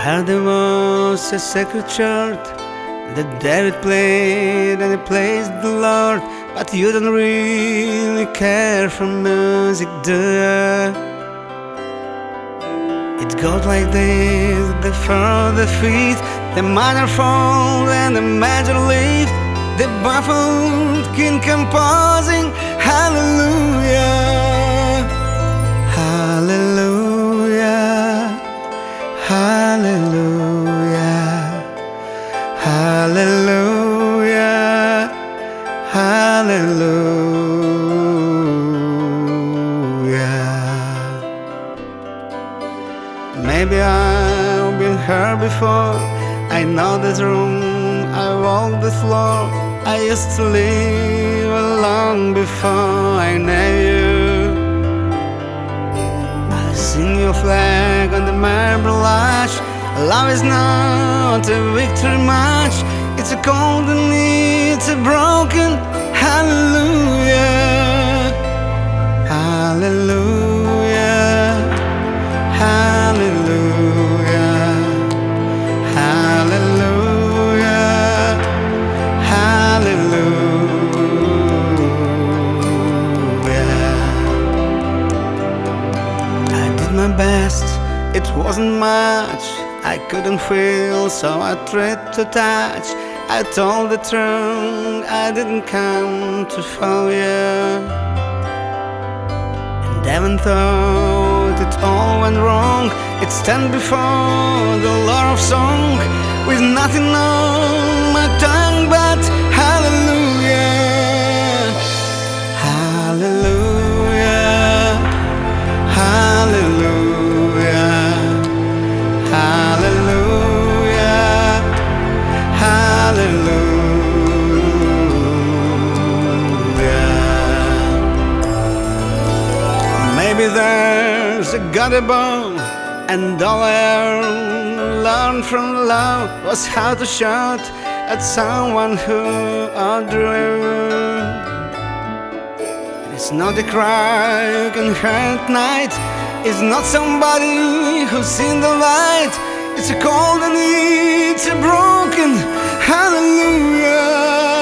heard there was a sacred chord that David played and he praised the Lord, but you don't really care for music, do you? It goes like this: the fourth, the fifth, the minor fall and the major lift, the baffled king composing hallelujah, hallelujah, hallelujah, hallelujah, hallelujah. Maybe I've been here before. I know this room, I walk the floor. I used to live long before I knew you. I've seen your flag on the marble arch. Love is not a victory march. It's a cold and it's a broken hallelujah, hallelujah, hallelujah, hallelujah, hallelujah. I did my best, it wasn't much. I couldn't feel, so I tried to touch. I told the truth, I didn't come to fool you. And even though it all went wrong, it stand before the Lord of Song with nothing on my tongue but hallelujah, hallelujah, hallelujah, hallelujah, hallelujah. Maybe there's a God above, and all I ever learned from love was how to shout at someone who outdrew you. It's not a cry you can hear at night. It's not somebody who's seen the light. It's a cold and it's a broken hallelujah.